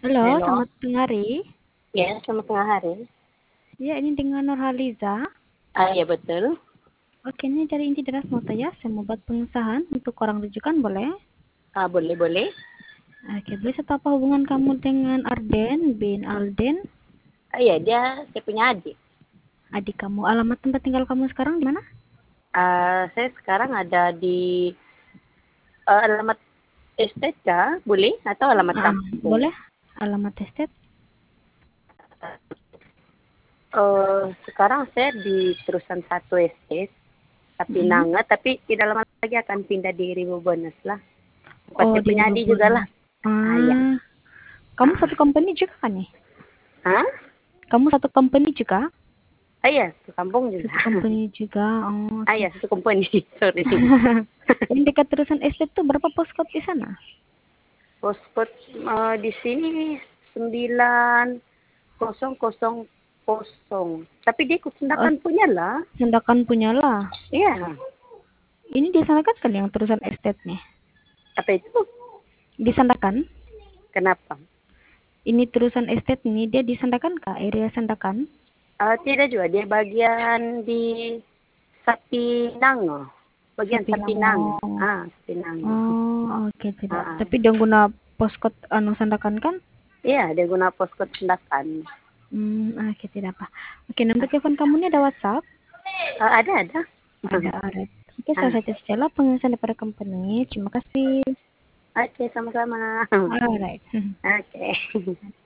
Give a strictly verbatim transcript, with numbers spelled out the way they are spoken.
Halo, Halo, selamat tengah hari. ya selamat tengah hari. Ya, ini dengan Nurhaliza. Ah ya betul. Oke, ini dari Inti Deras Mutaya. Saya mau buat pengesahan untuk orang rujukan, boleh? Ah boleh boleh. Oke, boleh saya tahu apa hubungan kamu dengan Arden bin Alden, Ah ya dia saya punya adik. adik kamu? Alamat tempat tinggal kamu sekarang di mana? Ah saya sekarang ada di ah, alamat estate kah? Boleh atau alamat Ah, kampung? boleh. Alamat estate. Eh sekarang saya di terusan satu estate, tapi Mm-mm. Nanga, tapi tidak lama lagi akan pindah di Ribu Bonus lah. Tempat Oh, saya di punya adik juga lah. Rubun. Ah ya. Ah, kamu Ah, satu company juga kan nih? Hah? Kamu satu company juga? Ah ya, ke kampung juga. Satu company juga. Oh, Ah oke. ya, satu company. Sorry. Ini dekat terusan estate tuh berapa postcode di sana? Postcode eh, di sini sembilan kosong kosong kosong. Tapi dia ikut Oh, sendakan punya lah. Sendakan punyalah. Iya. Ini di sana kan kan yang terusan estate nih. Apa itu? Di Sandakan. Kenapa? Ini terusan estate nih, dia di Sandakan kah? Area Sandakan? Eh, tidak juga. Dia bagian di Sapinang. Bagian Sapinang. Sapinang. Ah, Sapinang. Oh, oke Ah, tidak. ah. Tapi dia guna postcode anu Sandakan kan? Iya, dia guna postcode sendakan. Hmm, oke tidak apa. Oke, nomor telepon kamu ini ada WhatsApp? Eh, ada, ada. Ada, alright. Oke, saya Ah, saja secara pengesahan daripada company. Terima kasih. oke, sama-sama. Alright. Oke.